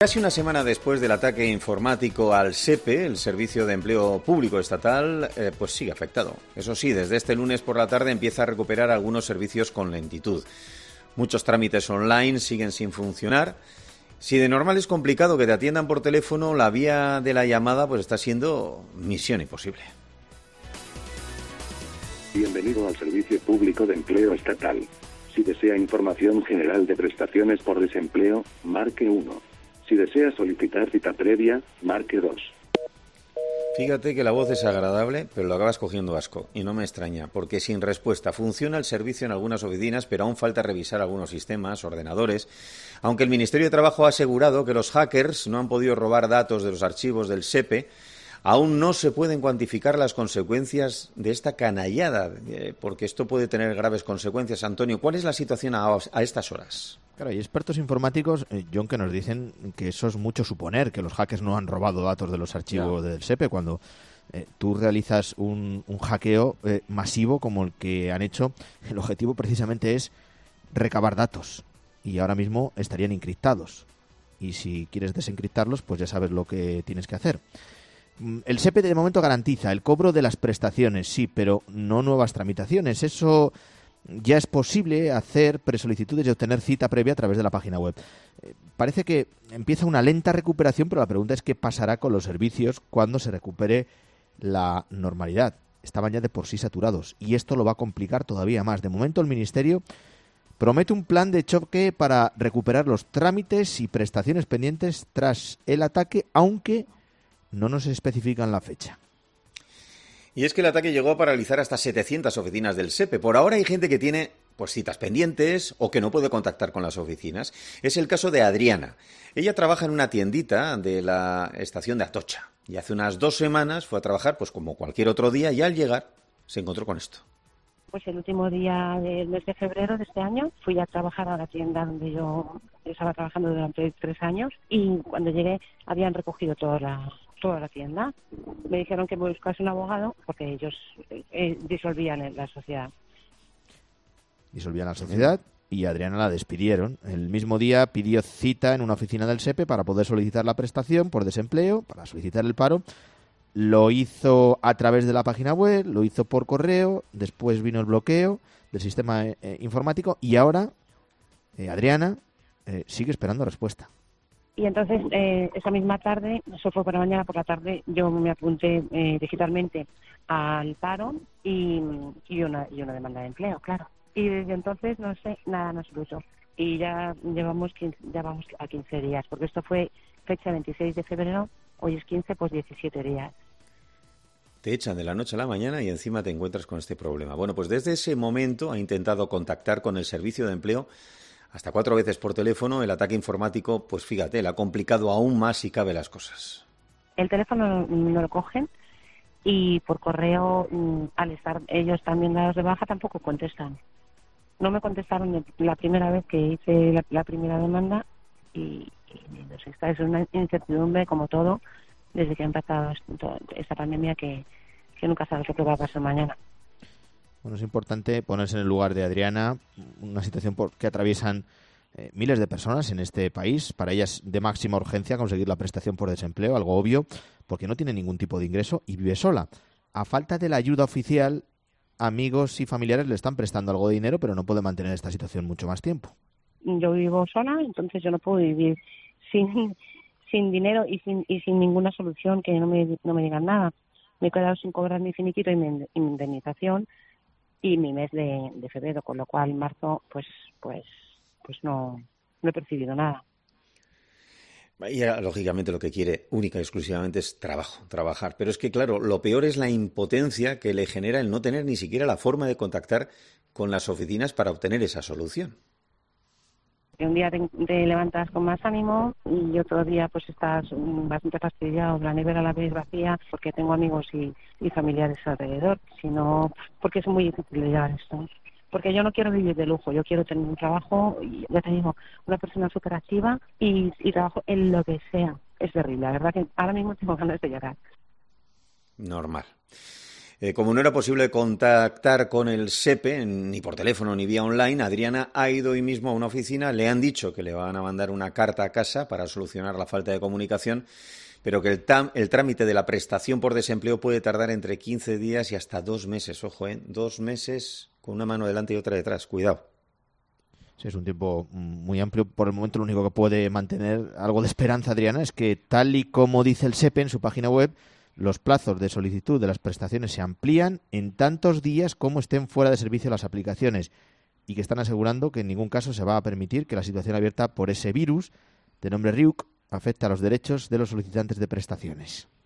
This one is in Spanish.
Casi una semana después del ataque informático al SEPE, el Servicio de Empleo Público Estatal, pues sigue afectado. Eso sí, desde este lunes por la tarde empieza a recuperar algunos servicios con lentitud. Muchos trámites online siguen sin funcionar. Si de normal es complicado que te atiendan por teléfono, la vía de la llamada pues está siendo misión imposible. Bienvenido al Servicio Público de Empleo Estatal. Si desea información general de prestaciones por desempleo, marque 1. Si desea solicitar cita previa, marque 2. Fíjate que la voz es agradable, pero lo acabas cogiendo asco. Y no me extraña, porque sin respuesta funciona el servicio en algunas oficinas, pero aún falta revisar algunos sistemas, ordenadores. Aunque el Ministerio de Trabajo ha asegurado que los hackers no han podido robar datos de los archivos del SEPE, aún no se pueden cuantificar las consecuencias de esta canallada, porque esto puede tener graves consecuencias. Antonio, ¿cuál es la situación a estas horas? Claro, hay expertos informáticos, John, que nos dicen que eso es mucho suponer, que los hackers no han robado datos de los archivos del SEPE. Cuando tú realizas un hackeo masivo como el que han hecho, el objetivo precisamente es recabar datos y ahora mismo estarían encriptados. Y si quieres desencriptarlos, pues ya sabes lo que tienes que hacer. El SEPE de momento garantiza el cobro de las prestaciones, sí, pero no nuevas tramitaciones. Eso ya es posible hacer presolicitudes y obtener cita previa a través de la página web. Parece que empieza una lenta recuperación, pero la pregunta es qué pasará con los servicios cuando se recupere la normalidad. Estaban ya de por sí saturados y esto lo va a complicar todavía más. De momento el Ministerio promete un plan de choque para recuperar los trámites y prestaciones pendientes tras el ataque, aunque no nos especifican la fecha. Y es que el ataque llegó a paralizar hasta 700 oficinas del SEPE. Por ahora hay gente que tiene pues citas pendientes o que no puede contactar con las oficinas. Es el caso de Adriana. Ella trabaja en una tiendita de la estación de Atocha. Y hace unas 2 semanas fue a trabajar pues como cualquier otro día y al llegar se encontró con esto. Pues el último día del mes de febrero de este año fui a trabajar a la tienda donde yo estaba trabajando durante 3 años y cuando llegué habían recogido toda la tienda. Me dijeron que buscase un abogado porque ellos disolvían la sociedad. Disolvían la sociedad y a Adriana la despidieron. El mismo día pidió cita en una oficina del SEPE para poder solicitar la prestación por desempleo, para solicitar el paro. Lo hizo a través de la página web, lo hizo por correo, después vino el bloqueo del sistema informático y ahora Adriana sigue esperando respuesta. Y entonces, esa misma tarde, eso fue por la mañana, por la tarde, yo me apunté digitalmente al paro y una demanda de empleo, claro. Y desde entonces, no sé, nada nos puso. Y ya vamos a 15 días, porque esto fue fecha 26 de febrero, hoy es 15, pues 17 días. Te echan de la noche a la mañana y encima te encuentras con este problema. Bueno, pues desde ese momento ha intentado contactar con el servicio de empleo hasta 4 veces por teléfono. El ataque informático, pues fíjate, le ha complicado aún más si cabe las cosas. El teléfono no lo cogen y por correo, al estar ellos también dados de baja, tampoco contestan. No me contestaron la primera vez que hice la primera demanda y no sé, esta es una incertidumbre como todo desde que ha empezado esta pandemia que nunca sabes lo que va a pasar mañana. Bueno, es importante ponerse en el lugar de Adriana, una situación que atraviesan miles de personas en este país. Para ellas de máxima urgencia conseguir la prestación por desempleo, algo obvio, porque no tiene ningún tipo de ingreso y vive sola. A falta de la ayuda oficial, amigos y familiares le están prestando algo de dinero, pero no puede mantener esta situación mucho más tiempo. Yo vivo sola, entonces yo no puedo vivir sin dinero y sin ninguna solución, que no me digan nada. Me he quedado sin cobrar mi finiquito y mi indemnización y mi mes de febrero, con lo cual marzo pues no he percibido nada. Ella, lógicamente, lo que quiere única y exclusivamente es trabajar. Pero es que, claro, lo peor es la impotencia que le genera el no tener ni siquiera la forma de contactar con las oficinas para obtener esa solución. Un día te levantas con más ánimo y otro día pues estás bastante fastidiado, la nevera la ves vacía porque tengo amigos y familiares alrededor, sino porque es muy difícil de llevar esto. Porque yo no quiero vivir de lujo, yo quiero tener un trabajo, y ya te digo, una persona súper activa y trabajo en lo que sea. Es terrible, la verdad que ahora mismo tengo ganas de llorar. Normal. Como no era posible contactar con el SEPE, ni por teléfono ni vía online, Adriana ha ido hoy mismo a una oficina, le han dicho que le van a mandar una carta a casa para solucionar la falta de comunicación, pero que el trámite de la prestación por desempleo puede tardar entre 15 días y hasta 2 meses. Ojo, 2 meses con una mano delante y otra detrás. Cuidado. Sí, es un tiempo muy amplio. Por el momento lo único que puede mantener algo de esperanza, Adriana, es que tal y como dice el SEPE en su página web, los plazos de solicitud de las prestaciones se amplían en tantos días como estén fuera de servicio las aplicaciones y que están asegurando que en ningún caso se va a permitir que la situación abierta por ese virus de nombre Ryuk afecte a los derechos de los solicitantes de prestaciones.